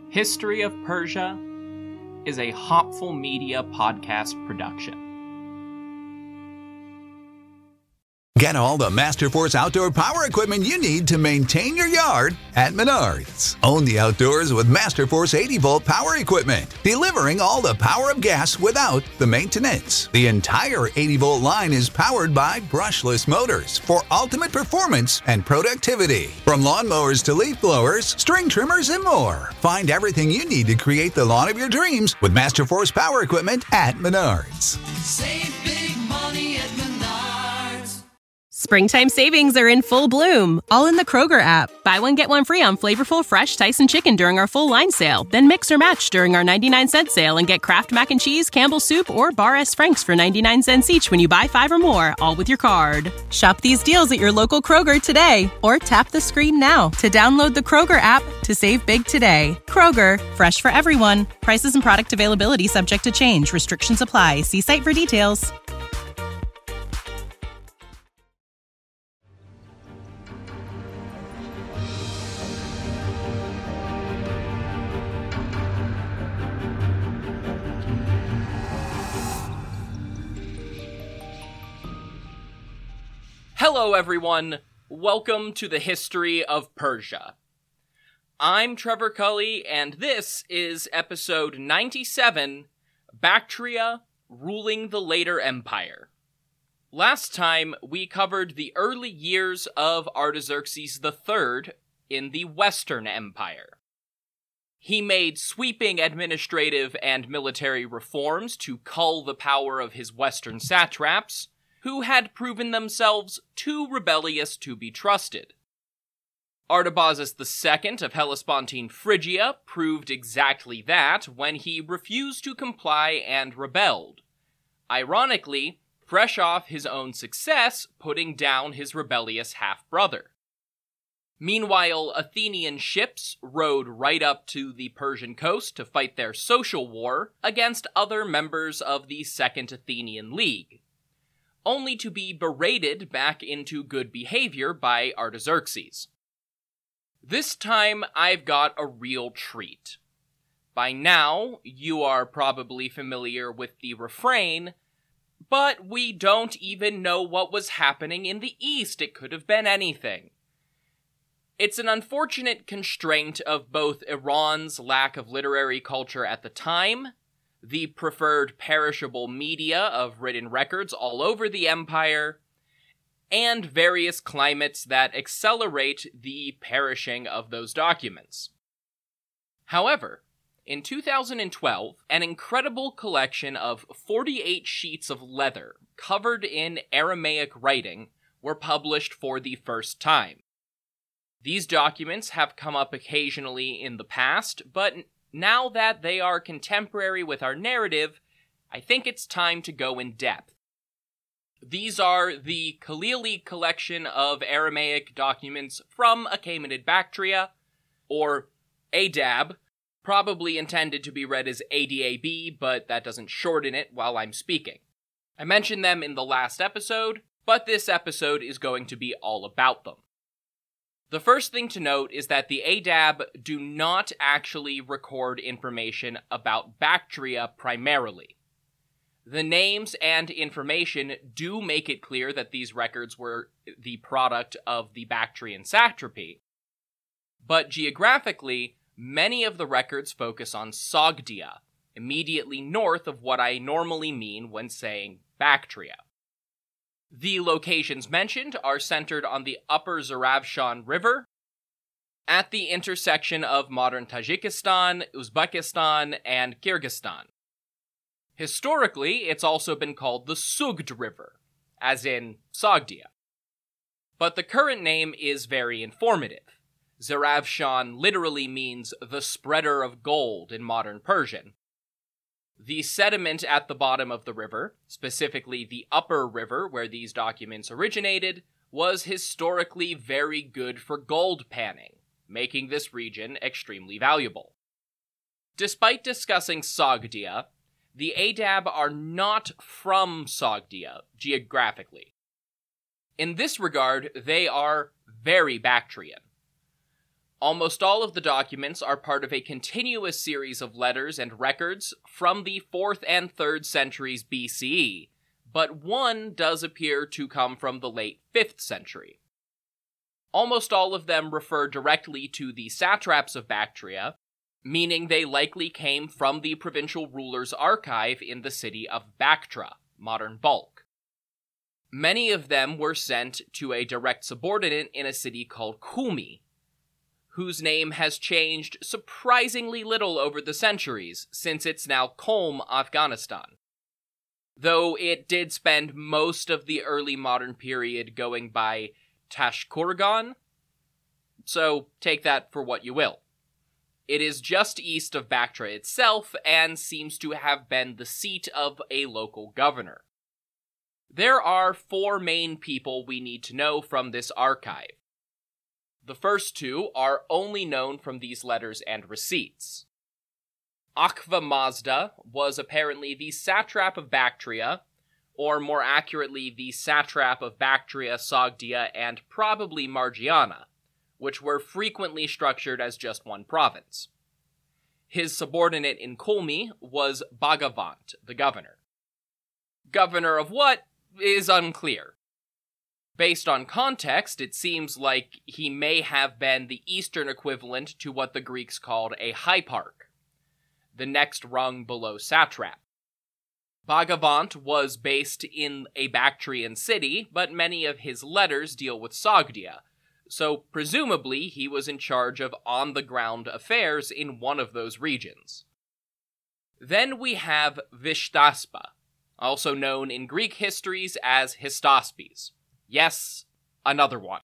History of Persia is a Hopful Media podcast production. Get all the Masterforce outdoor power equipment you need to maintain your yard at Menards. Own the outdoors with Masterforce 80-volt power equipment, delivering all the power of gas without the maintenance. The entire 80-volt line is powered by brushless motors for ultimate performance and productivity. From lawnmowers to leaf blowers, string trimmers, and more. Find everything you need to create the lawn of your dreams with Masterforce power equipment at Menards. Save big money at Menards. Springtime savings are in full bloom, all in the Kroger app. Buy one, get one free on flavorful fresh Tyson chicken during our full line sale. Then mix or match during our 99-cent sale and get Kraft Mac and Cheese, Campbell's Soup, or Bar S. Frank's for 99 cents each when you buy 5 or more, all with your card. Shop these deals at your local Kroger today, or tap the screen now to download the Kroger app to save big today. Kroger, fresh for everyone. Prices and product availability subject to change. Restrictions apply. See site for details. Hello everyone, welcome to the History of Persia. I'm Trevor Cully, and this is episode 97, Bactria, Ruling the Later Empire. Last time, we covered the early years of Artaxerxes III in the Western Empire. He made sweeping administrative and military reforms to cull the power of his Western satraps, who had proven themselves too rebellious to be trusted. Artabazus II of Hellespontine Phrygia proved exactly that when he refused to comply and rebelled, ironically, fresh off his own success putting down his rebellious half-brother. Meanwhile, Athenian ships rode right up to the Persian coast to fight their social war against other members of the Second Athenian League, only to be berated back into good behavior by Artaxerxes. This time, I've got a real treat. By now, you are probably familiar with the refrain, but we don't even know what was happening in the East. It could have been anything. It's an unfortunate constraint of both Iran's lack of literary culture at the time, the preferred perishable media of written records all over the empire, and various climates that accelerate the perishing of those documents. However, in 2012, an incredible collection of 48 sheets of leather covered in Aramaic writing were published for the first time. These documents have come up occasionally in the past, but now that they are contemporary with our narrative, I think it's time to go in depth. These are the Khalili collection of Aramaic documents from Achaemenid Bactria, or ADAB, probably intended to be read as ADAB, but that doesn't shorten it while I'm speaking. I mentioned them in the last episode, but this episode is going to be all about them. The first thing to note is that the ADAB do not actually record information about Bactria primarily. The names and information do make it clear that these records were the product of the Bactrian satrapy, but geographically, many of the records focus on Sogdia, immediately north of what I normally mean when saying Bactria. The locations mentioned are centered on the upper Zaravshan River, at the intersection of modern Tajikistan, Uzbekistan, and Kyrgyzstan. Historically, it's also been called the Sugd River, as in Sogdia. But the current name is very informative. Zaravshan literally means the spreader of gold in modern Persian. The sediment at the bottom of the river, specifically the upper river where these documents originated, was historically very good for gold panning, making this region extremely valuable. Despite discussing Sogdia, the ADAB are not from Sogdia geographically. In this regard, they are very Bactrian. Almost all of the documents are part of a continuous series of letters and records from the 4th and 3rd centuries BCE, but one does appear to come from the late 5th century. Almost all of them refer directly to the satraps of Bactria, meaning they likely came from the provincial ruler's archive in the city of Bactra, modern Balkh. Many of them were sent to a direct subordinate in a city called Kumi, whose name has changed surprisingly little over the centuries, since it's now Qom, Afghanistan. Though it did spend most of the early modern period going by Tashkurgan, so take that for what you will. It is just east of Bactra itself, and seems to have been the seat of a local governor. There are 4 main people we need to know from this archive. The first 2 are only known from these letters and receipts. Aqva Mazda was apparently the satrap of Bactria, or more accurately, the satrap of Bactria, Sogdia, and probably Margiana, which were frequently structured as just one province. His subordinate in Kulmi was Bhagavant, the governor. Governor of what is unclear. Based on context, it seems like he may have been the Eastern equivalent to what the Greeks called a hyparch, the next rung below satrap. Bhagavant was based in a Bactrian city, but many of his letters deal with Sogdia, so presumably he was in charge of on-the-ground affairs in one of those regions. Then we have Vishtaspa, also known in Greek histories as Hystaspes. Yes, another one.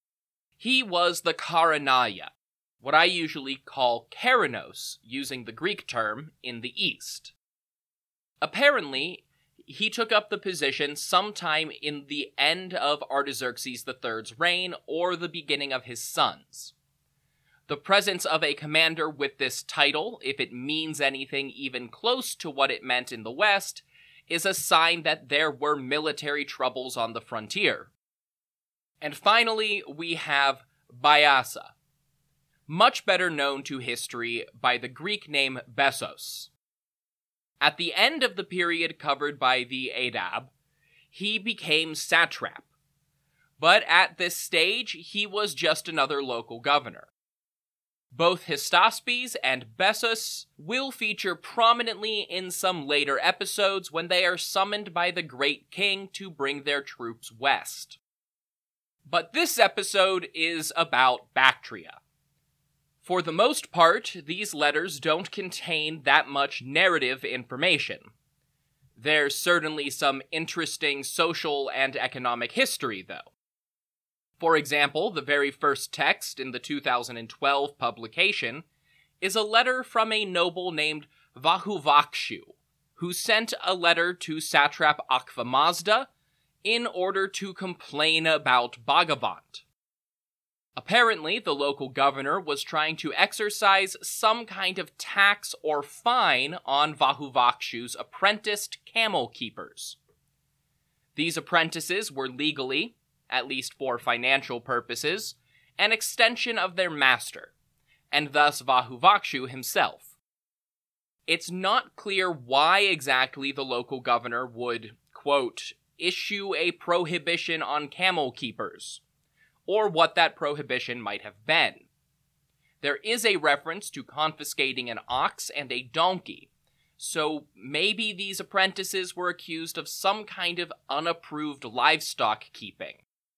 He was the Karanaya, what I usually call Keranos, using the Greek term, in the east. Apparently, he took up the position sometime in the end of Artaxerxes III's reign or the beginning of his son's. The presence of a commander with this title, if it means anything even close to what it meant in the West, is a sign that there were military troubles on the frontier. And finally, we have Biasa, much better known to history by the Greek name Bessos. At the end of the period covered by the Adab, he became satrap, but at this stage he was just another local governor. Both Hystaspes and Bessos will feature prominently in some later episodes when they are summoned by the Great King to bring their troops west. But this episode is about Bactria. For the most part, these letters don't contain that much narrative information. There's certainly some interesting social and economic history, though. For example, the very first text in the 2012 publication is a letter from a noble named Vahuvakshu, who sent a letter to satrap Aqva Mazda in order to complain about Bhagavant. Apparently, the local governor was trying to exercise some kind of tax or fine on Vahuvakshu's apprenticed camel keepers. These apprentices were legally, at least for financial purposes, an extension of their master, and thus Vahuvakshu himself. It's not clear why exactly the local governor would, quote, issue a prohibition on camel keepers, or what that prohibition might have been. There is a reference to confiscating an ox and a donkey, so maybe these apprentices were accused of some kind of unapproved livestock keeping.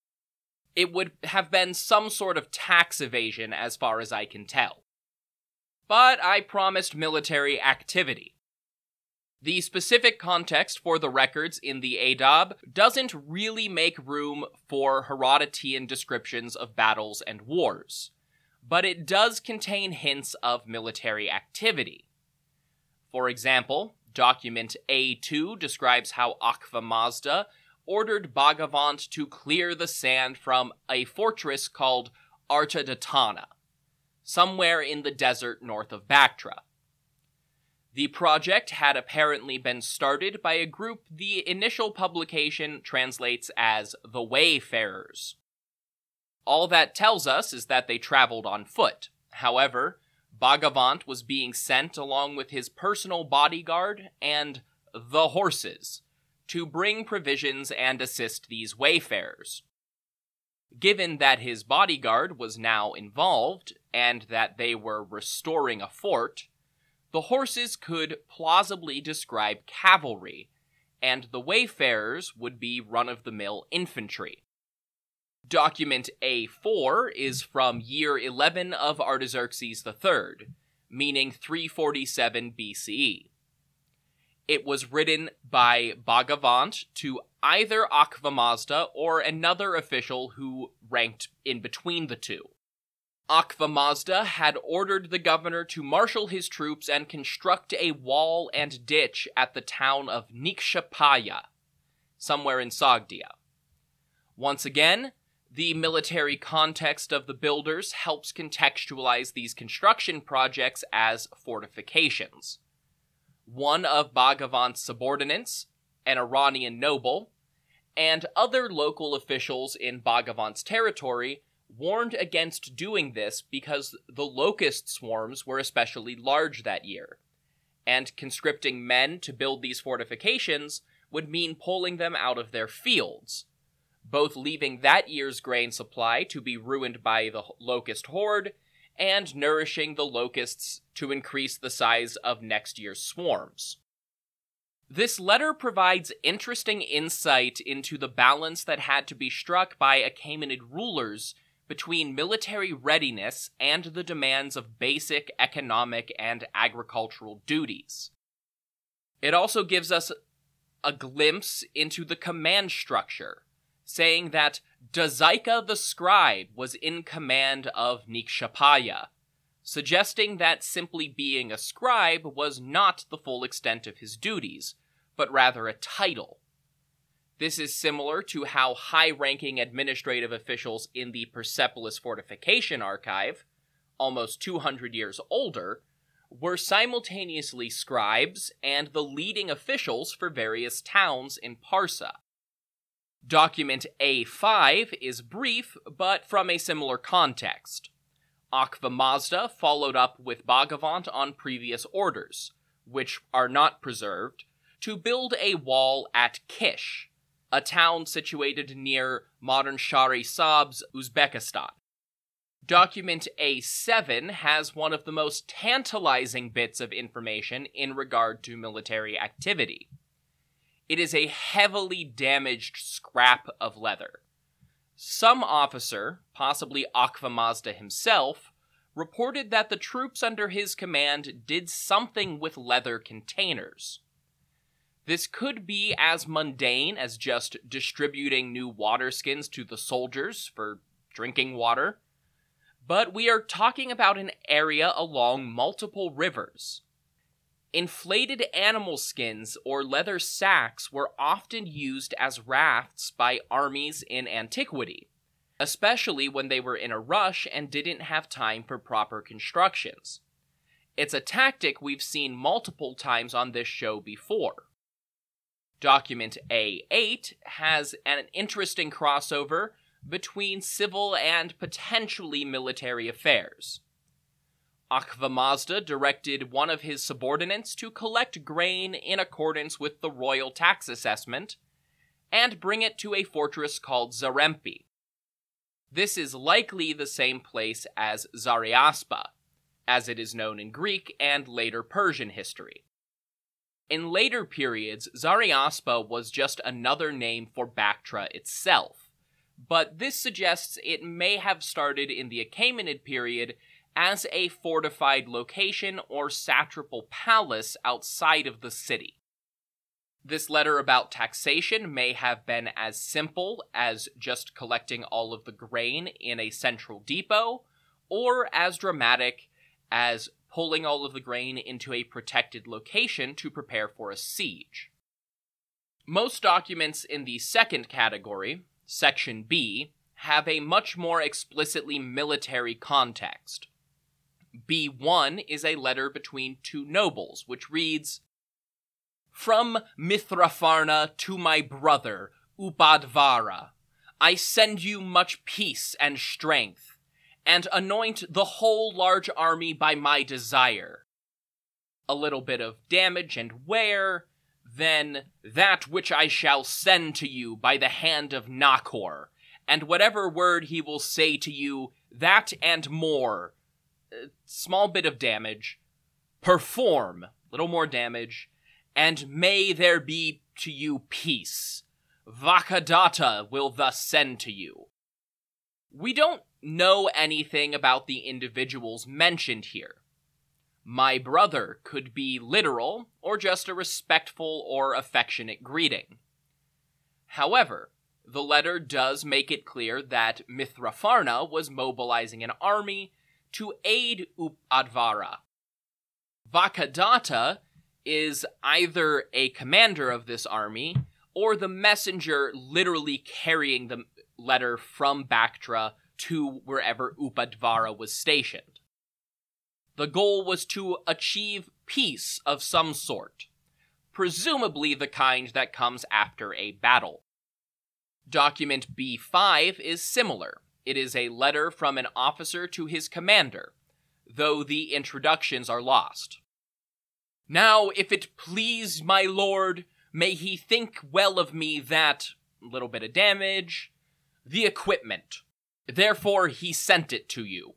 It would have been some sort of tax evasion as far as I can tell. But I promised military activity. The specific context for the records in the Adab doesn't really make room for Herodotean descriptions of battles and wars, but it does contain hints of military activity. For example, document A2 describes how Aqva Mazda ordered Bhagavant to clear the sand from a fortress called Artadatana, somewhere in the desert north of Bactra. The project had apparently been started by a group the initial publication translates as the Wayfarers. All that tells us is that they traveled on foot. However, Bhagavant was being sent along with his personal bodyguard and the horses to bring provisions and assist these wayfarers. Given that his bodyguard was now involved, and that they were restoring a fort, the horses could plausibly describe cavalry, and the wayfarers would be run-of-the-mill infantry. Document A4 is from year 11 of Artaxerxes III, meaning 347 BCE. It was written by Bhagavant to either Akvamazda or another official who ranked in between the two. Akvamazda had ordered the governor to marshal his troops and construct a wall and ditch at the town of Nikshapaya, somewhere in Sogdia. Once again, the military context of the builders helps contextualize these construction projects as fortifications. One of Bhagavant's subordinates, an Iranian noble, and other local officials in Bhagavant's territory warned against doing this because the locust swarms were especially large that year, and conscripting men to build these fortifications would mean pulling them out of their fields, both leaving that year's grain supply to be ruined by the locust horde, and nourishing the locusts to increase the size of next year's swarms. This letter provides interesting insight into the balance that had to be struck by Achaemenid rulers between military readiness and the demands of basic economic and agricultural duties. It also gives us a glimpse into the command structure, saying that Dazaika the scribe was in command of Nikshapaya, suggesting that simply being a scribe was not the full extent of his duties, but rather a title. This is similar to how high-ranking administrative officials in the Persepolis Fortification Archive, almost 200 years older, were simultaneously scribes and the leading officials for various towns in Parsa. Document A5 is brief, but from a similar context. Akvamazda followed up with Bhagavant on previous orders, which are not preserved, to build a wall at Kish, a town situated near modern Shahrisabz, Uzbekistan. Document A7 has one of the most tantalizing bits of information in regard to military activity. It is a heavily damaged scrap of leather. Some officer, possibly Akvamazda himself, reported that the troops under his command did something with leather containers. This could be as mundane as just distributing new water skins to the soldiers for drinking water, but we are talking about an area along multiple rivers. Inflated animal skins or leather sacks were often used as rafts by armies in antiquity, especially when they were in a rush and didn't have time for proper constructions. It's a tactic we've seen multiple times on this show before. Document A8 has an interesting crossover between civil and potentially military affairs. Akvamazda directed one of his subordinates to collect grain in accordance with the royal tax assessment and bring it to a fortress called Zarempi. This is likely the same place as Zariaspa, as it is known in Greek and later Persian history. In later periods, Zariaspa was just another name for Bactra itself, but this suggests it may have started in the Achaemenid period as a fortified location or satrapal palace outside of the city. This letter about taxation may have been as simple as just collecting all of the grain in a central depot, or as dramatic as pulling all of the grain into a protected location to prepare for a siege. Most documents in the second category, Section B, have a much more explicitly military context. B1 is a letter between two nobles, which reads, "From Mithrafarna to my brother, Ubadvara, I send you much peace and strength, and anoint the whole large army by my desire. A little bit of damage and wear, then that which I shall send to you by the hand of Nakor, and whatever word he will say to you, that and more. Small bit of damage. Perform, little more damage, and may there be to you peace. Vakadatta will thus send to you. We don't know anything about the individuals mentioned here. My brother could be literal, or just a respectful or affectionate greeting. However, the letter does make it clear that Mithrafarna was mobilizing an army to aid Up-Advara. Vakadatta is either a commander of this army, or the messenger literally carrying the letter from Bactra to wherever Up-Advara was stationed. The goal was to achieve peace of some sort, presumably the kind that comes after a battle. Document B5 is similar. It is a letter from an officer to his commander, though the introductions are lost. Now, if it please my lord, may he think well of me that, little bit of damage, the equipment. Therefore he sent it to you.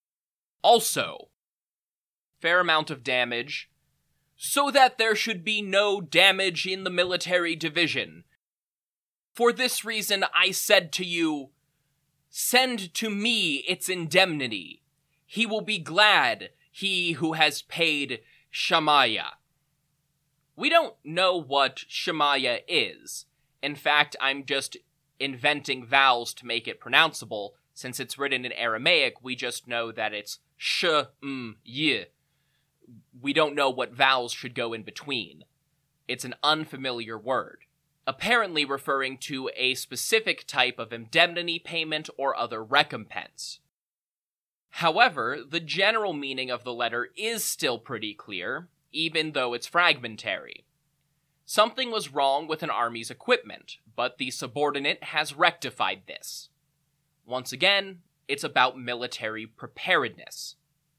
Also, fair amount of damage, so that there should be no damage in the military division. For this reason I said to you, send to me its indemnity. He will be glad, he who has paid Shamaya. We don't know what Shamaya is. In fact, I'm just inventing vowels to make it pronounceable. Since it's written in Aramaic, we just know that it's sh-m-y. We don't know what vowels should go in between. It's an unfamiliar word, apparently referring to a specific type of indemnity payment or other recompense. However, the general meaning of the letter is still pretty clear, even though it's fragmentary. Something was wrong with an army's equipment, but the subordinate has rectified this. Once again, it's about military preparedness.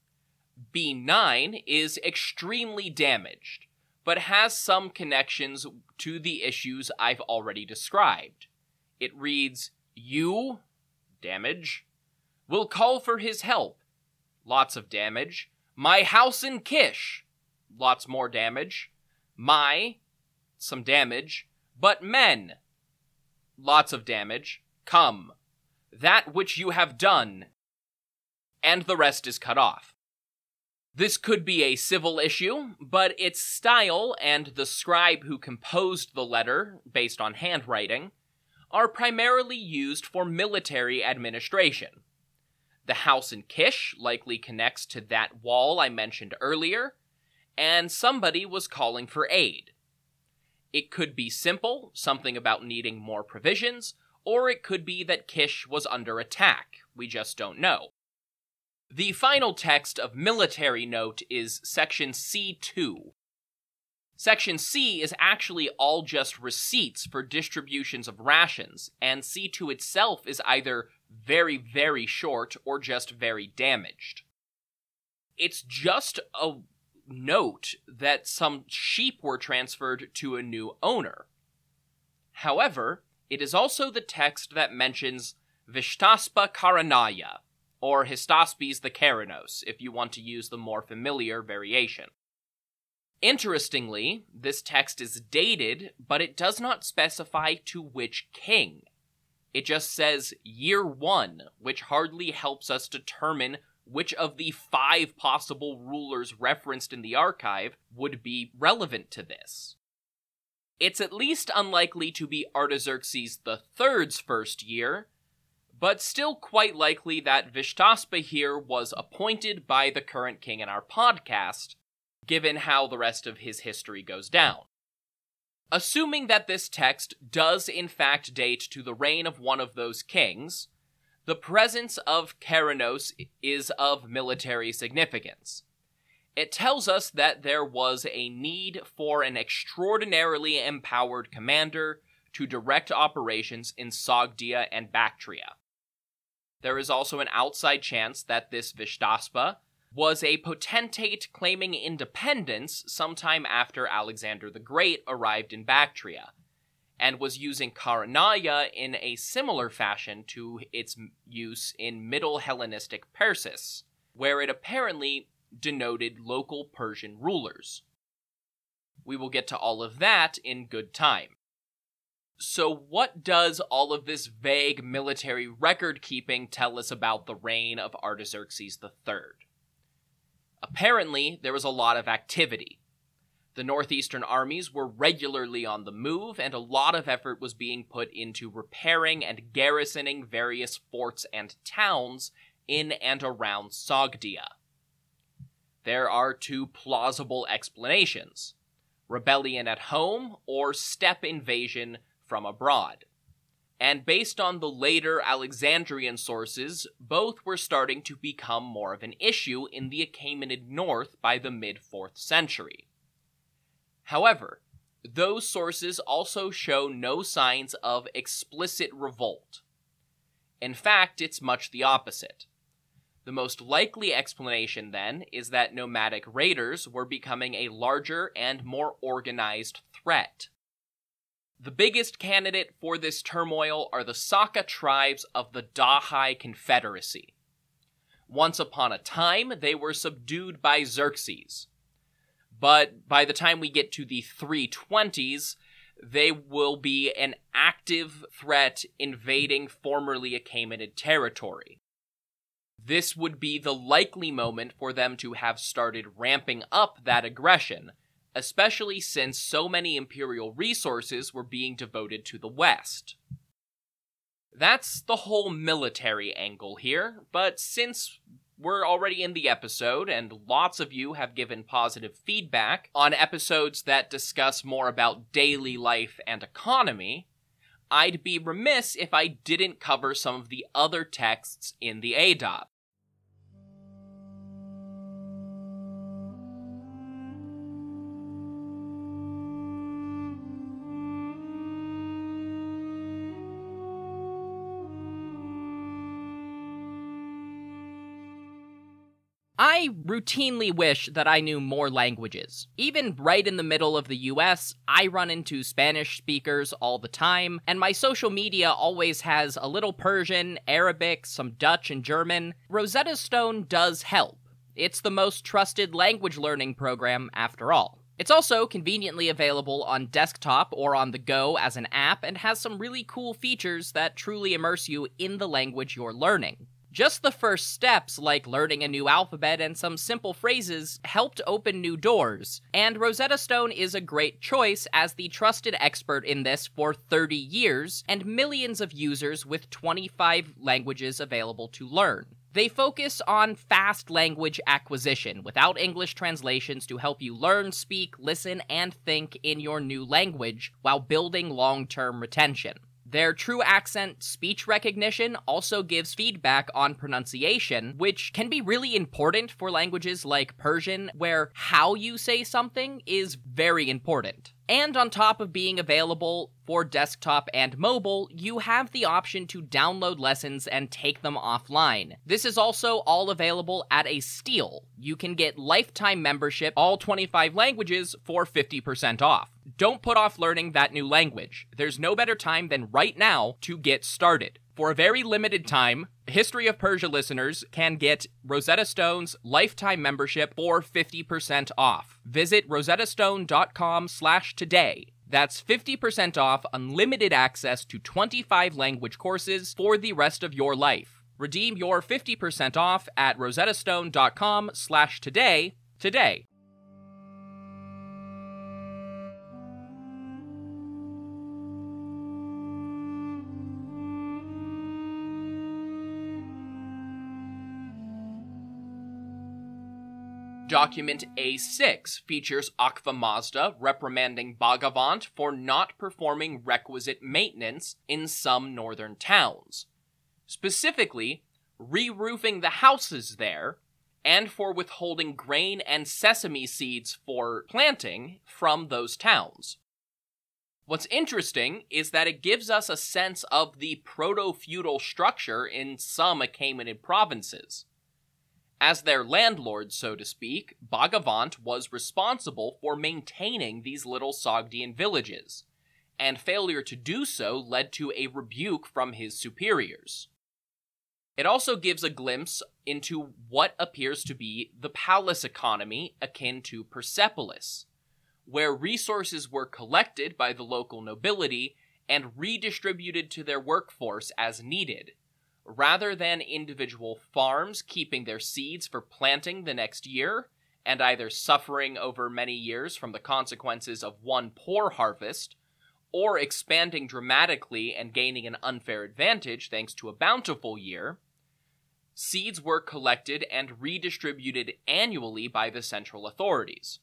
B9 is extremely damaged, but has some connections to the issues I've already described. It reads, you, damage, will call for his help, lots of damage. My house in Kish, lots more damage. My, some damage. But men, lots of damage. Come, that which you have done. And the rest is cut off. This could be a civil issue, but its style and the scribe who composed the letter, based on handwriting, are primarily used for military administration. The house in Kish likely connects to that wall I mentioned earlier, and somebody was calling for aid. It could be simple, something about needing more provisions, or it could be that Kish was under attack. We just don't know. The final text of military note is Section C2. Section C is actually all just receipts for distributions of rations, and C2 itself is either very, very short or just very damaged. It's just a note that some sheep were transferred to a new owner. However, it is also the text that mentions Vishtaspa Karanaya, or Hystaspes the Keranos, if you want to use the more familiar variation. Interestingly, this text is dated, but it does not specify to which king. It just says year 1, which hardly helps us determine which of the 5 possible rulers referenced in the archive would be relevant to this. It's at least unlikely to be Artaxerxes III's first year, but still quite likely that Vishtaspa here was appointed by the current king in our podcast, given how the rest of his history goes down. Assuming that this text does in fact date to the reign of one of those kings, the presence of Keranos is of military significance. It tells us that there was a need for an extraordinarily empowered commander to direct operations in Sogdia and Bactria. There is also an outside chance that this Vishtaspa was a potentate claiming independence sometime after Alexander the Great arrived in Bactria, and was using Karanaya in a similar fashion to its use in Middle Hellenistic Persis, where it apparently denoted local Persian rulers. We will get to all of that in good time. So what does all of this vague military record-keeping tell us about the reign of Artaxerxes III? Apparently, there was a lot of activity. The northeastern armies were regularly on the move, and a lot of effort was being put into repairing and garrisoning various forts and towns in and around Sogdia. There are two plausible explanations: rebellion at home or steppe invasion from abroad. And based on the later Alexandrian sources, both were starting to become more of an issue in the Achaemenid north by the mid-4th century. However, those sources also show no signs of explicit revolt. In fact, it's much the opposite. The most likely explanation, then, is that nomadic raiders were becoming a larger and more organized threat. The biggest candidate for this turmoil are the Saka tribes of the Dahai Confederacy. Once upon a time, they were subdued by Xerxes. But by the time we get to the 320s, they will be an active threat invading formerly Achaemenid territory. This would be the likely moment for them to have started ramping up that aggression, especially since so many imperial resources were being devoted to the West. That's the whole military angle here, but since we're already in the episode, and lots of you have given positive feedback on episodes that discuss more about daily life and economy, I'd be remiss if I didn't cover some of the other texts in the ADOP. I routinely wish that I knew more languages. Even right in the middle of the US, I run into Spanish speakers all the time, and my social media always has a little Persian, Arabic, some Dutch and German. Rosetta Stone does help. It's the most trusted language learning program after all. It's also conveniently available on desktop or on the go as an app and has some really cool features that truly immerse you in the language you're learning. Just the first steps, like learning a new alphabet and some simple phrases, helped open new doors, and Rosetta Stone is a great choice as the trusted expert in this for 30 years and millions of users with 25 languages available to learn. They focus on fast language acquisition without English translations to help you learn, speak, listen, and think in your new language while building long-term retention. Their true accent speech recognition also gives feedback on pronunciation, which can be really important for languages like Persian, where how you say something is very important. And on top of being available for desktop and mobile, you have the option to download lessons and take them offline. This is also all available at a steal. You can get lifetime membership, all 25 languages, for 50% off. Don't put off learning that new language. There's no better time than right now to get started. For a very limited time, History of Persia listeners can get Rosetta Stone's lifetime membership for 50% off. Visit rosettastone.com/today. That's 50% off unlimited access to 25 language courses for the rest of your life. Redeem your 50% off at rosettastone.com/today today. Document A6 features Akva Mazda reprimanding Bhagavant for not performing requisite maintenance in some northern towns, specifically re-roofing the houses there and for withholding grain and sesame seeds for planting from those towns. What's interesting is that it gives us a sense of the proto-feudal structure in some Achaemenid provinces. As their landlord, so to speak, Bhagavant was responsible for maintaining these little Sogdian villages, and failure to do so led to a rebuke from his superiors. It also gives a glimpse into what appears to be the palace economy akin to Persepolis, where resources were collected by the local nobility and redistributed to their workforce as needed, rather than individual farms keeping their seeds for planting the next year, and either suffering over many years from the consequences of one poor harvest, or expanding dramatically and gaining an unfair advantage thanks to a bountiful year. Seeds were collected and redistributed annually by the central authorities.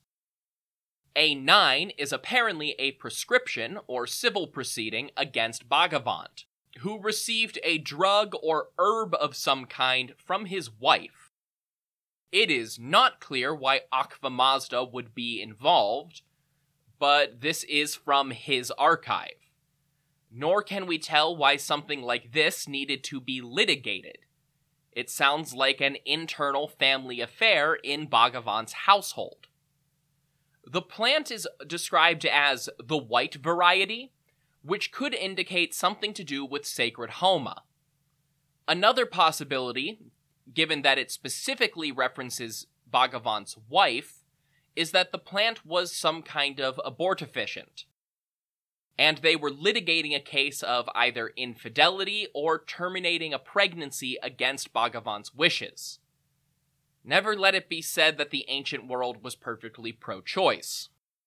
A9 is apparently a prescription or civil proceeding against Bhagavant, who received a drug or herb of some kind from his wife. It is not clear why Akva Mazda would be involved, but this is from his archive. Nor can we tell why something like this needed to be litigated. It sounds like an internal family affair in Bhagavant's household. The plant is described as the white variety, which could indicate something to do with sacred Homa. Another possibility, given that it specifically references Bhagavant's wife, is that the plant was some kind of abortifacient, and they were litigating a case of either infidelity or terminating a pregnancy against Bhagavant's wishes. Never let it be said that the ancient world was perfectly pro-choice.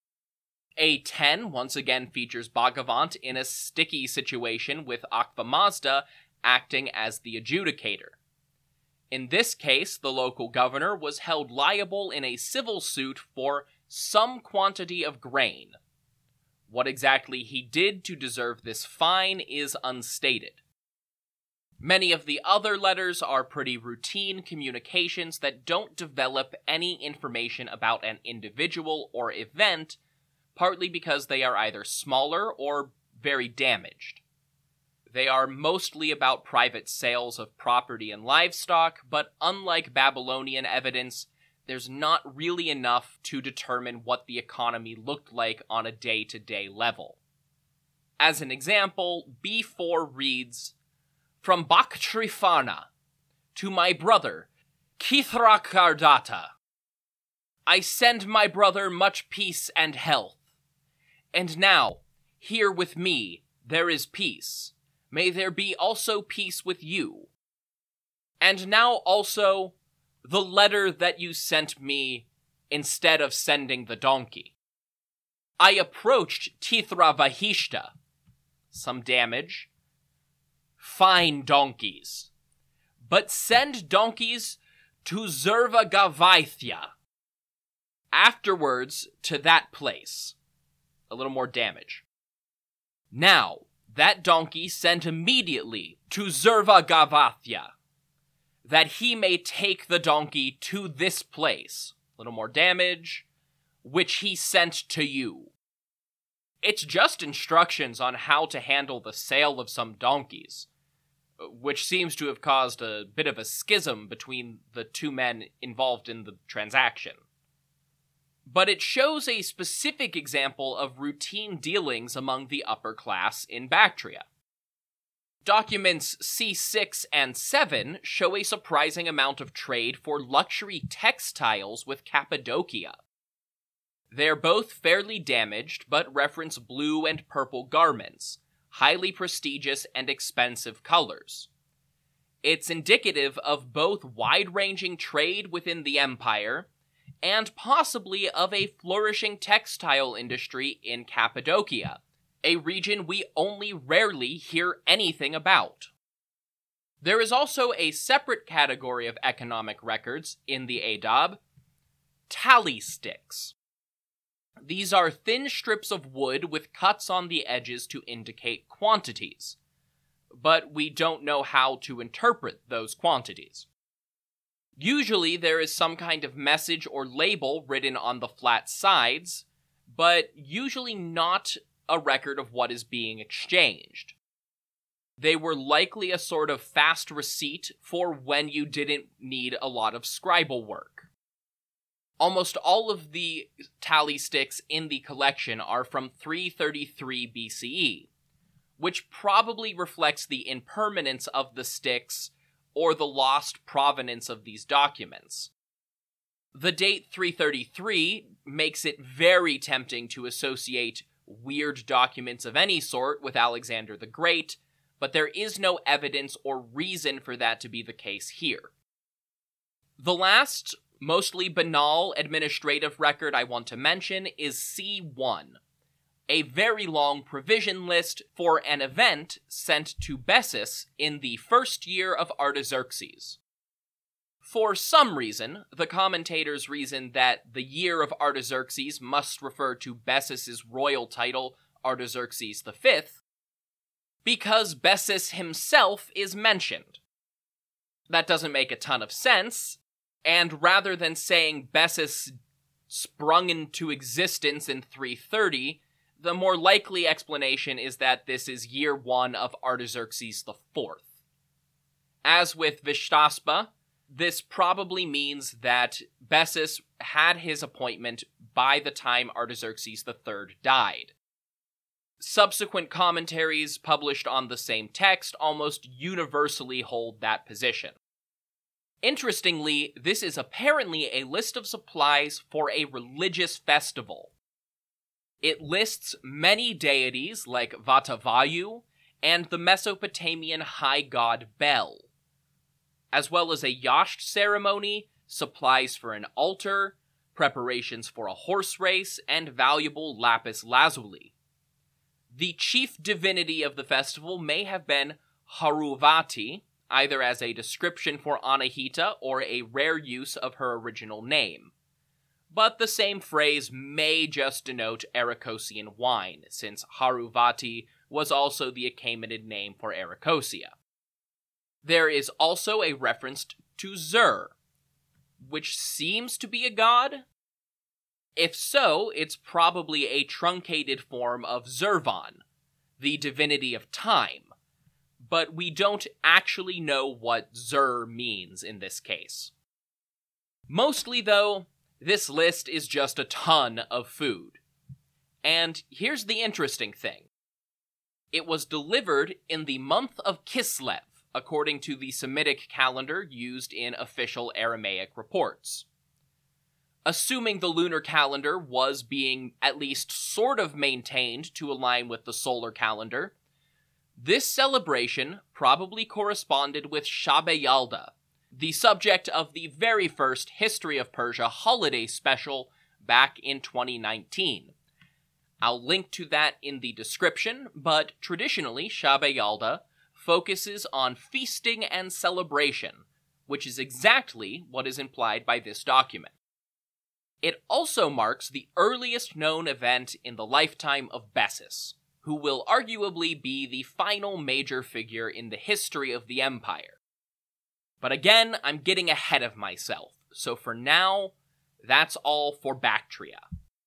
A10 once again features Bhagavant in a sticky situation with Akva Mazda acting as the adjudicator. In this case, the local governor was held liable in a civil suit for some quantity of grain. What exactly he did to deserve this fine is unstated. Many of the other letters are pretty routine communications that don't develop any information about an individual or event, partly because they are either smaller or very damaged. They are mostly about private sales of property and livestock, but unlike Babylonian evidence, there's not really enough to determine what the economy looked like on a day-to-day level. As an example, B4 reads, "From Bhakthripharna, to my brother, Kithrakardata. I send my brother much peace and health. And now, here with me, there is peace. May there be also peace with you. And now also, the letter that you sent me instead of sending the donkey. I approached Tithravahishta. Some damage. Fine donkeys. But send donkeys to Zervagavaithya. Afterwards to that place. A little more damage. Now, that donkey sent immediately to Zervagavaithya, that he may take the donkey to this place. A little more damage, which he sent to you. It's just instructions on how to handle the sale of some donkeys, which seems to have caused a bit of a schism between the two men involved in the transaction. But it shows a specific example of routine dealings among the upper class in Bactria. Documents C6 and 7 show a surprising amount of trade for luxury textiles with Cappadocia. They're both fairly damaged, but reference blue and purple garments, highly prestigious and expensive colors. It's indicative of both wide-ranging trade within the empire, and possibly of a flourishing textile industry in Cappadocia, a region we only rarely hear anything about. There is also a separate category of economic records in the Adab, tally sticks. These are thin strips of wood with cuts on the edges to indicate quantities, but we don't know how to interpret those quantities. Usually there is some kind of message or label written on the flat sides, but usually not a record of what is being exchanged. They were likely a sort of fast receipt for when you didn't need a lot of scribal work. Almost all of the tally sticks in the collection are from 333 BCE, which probably reflects the impermanence of the sticks or the lost provenance of these documents. The date 333 makes it very tempting to associate weird documents of any sort with Alexander the Great, but there is no evidence or reason for that to be the case here. The last, mostly banal administrative record I want to mention is C1, a very long provision list for an event sent to Bessus in the first year of Artaxerxes. For some reason, the commentators reason that the year of Artaxerxes must refer to Bessus's royal title, Artaxerxes V, because Bessus himself is mentioned. That doesn't make a ton of sense, and rather than saying Bessus sprung into existence in 330, the more likely explanation is that this is year 1 of Artaxerxes IV. As with Vishtaspa, this probably means that Bessus had his appointment by the time Artaxerxes III died. Subsequent commentaries published on the same text almost universally hold that position. Interestingly, this is apparently a list of supplies for a religious festival. It lists many deities like Vatavayu and the Mesopotamian high god Bel, as well as a yasht ceremony, supplies for an altar, preparations for a horse race, and valuable lapis lazuli. The chief divinity of the festival may have been Haruvati, either as a description for Anahita or a rare use of her original name. But the same phrase may just denote Arachosian wine, since Haruvati was also the Achaemenid name for Arachosia. There is also a reference to Zur, which seems to be a god. If so, it's probably a truncated form of Zurvan, the divinity of time, but we don't actually know what Zur means in this case. Mostly, though, this list is just a ton of food. And here's the interesting thing. It was delivered in the month of Kislev, according to the Semitic calendar used in official Aramaic reports. Assuming the lunar calendar was being at least sort of maintained to align with the solar calendar, this celebration probably corresponded with Shabe Yalda, the subject of the very first History of Persia holiday special back in 2019. I'll link to that in the description, but traditionally Shabe Yalda focuses on feasting and celebration, which is exactly what is implied by this document. It also marks the earliest known event in the lifetime of Bessus, who will arguably be the final major figure in the history of the empire. But again, I'm getting ahead of myself, so for now, that's all for Bactria.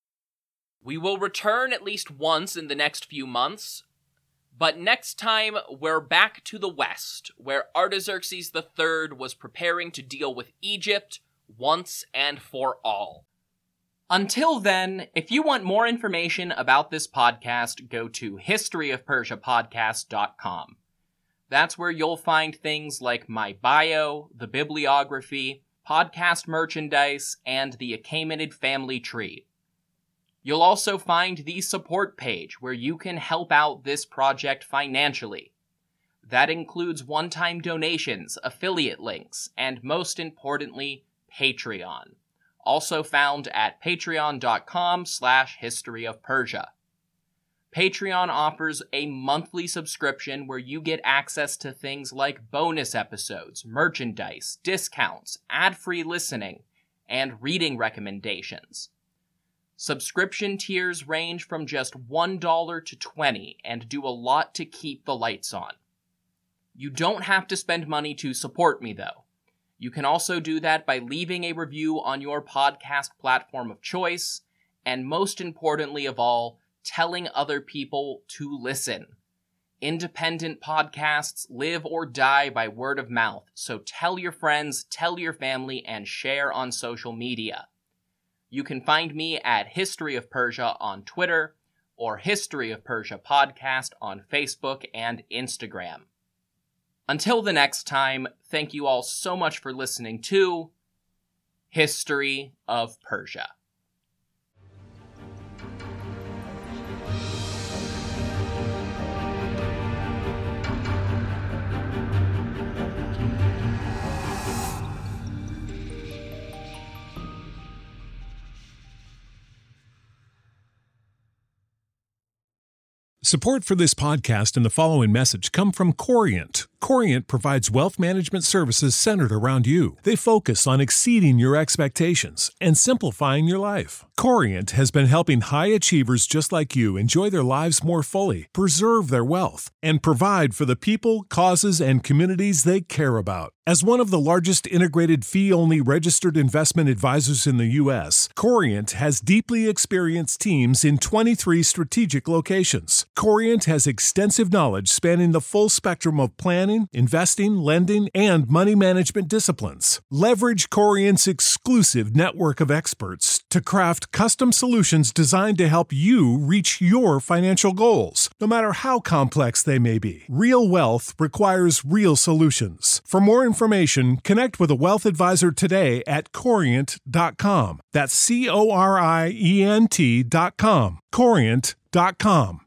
We will return at least once in the next few months, but next time we're back to the west, where Artaxerxes III was preparing to deal with Egypt once and for all. Until then, if you want more information about this podcast, go to historyofpersiapodcast.com. That's where you'll find things like my bio, the bibliography, podcast merchandise, and the Achaemenid family tree. You'll also find the support page where you can help out this project financially. That includes one-time donations, affiliate links, and most importantly, Patreon. Also found at patreon.com/historyofpersia. Patreon offers a monthly subscription where you get access to things like bonus episodes, merchandise, discounts, ad-free listening, and reading recommendations. Subscription tiers range from just $1 to $20 and do a lot to keep the lights on. You don't have to spend money to support me, though. You can also do that by leaving a review on your podcast platform of choice, and most importantly of all, telling other people to listen. Independent podcasts live or die by word of mouth, so tell your friends, tell your family, and share on social media. You can find me at History of Persia on Twitter or History of Persia Podcast on Facebook and Instagram. Until the next time, thank you all so much for listening to History of Persia. Support for this podcast and the following message come from Corient. Corient provides wealth management services centered around you. They focus on exceeding your expectations and simplifying your life. Corient has been helping high achievers just like you enjoy their lives more fully, preserve their wealth, and provide for the people, causes, and communities they care about. As one of the largest integrated fee-only registered investment advisors in the U.S., Corient has deeply experienced teams in 23 strategic locations. Corient has extensive knowledge spanning the full spectrum of planning, investing, lending, and money management disciplines. Leverage Corient's exclusive network of experts to craft custom solutions designed to help you reach your financial goals, no matter how complex they may be. Real wealth requires real solutions. For more information, connect with a wealth advisor today at Corient.com. That's Corient.com. Corient.com.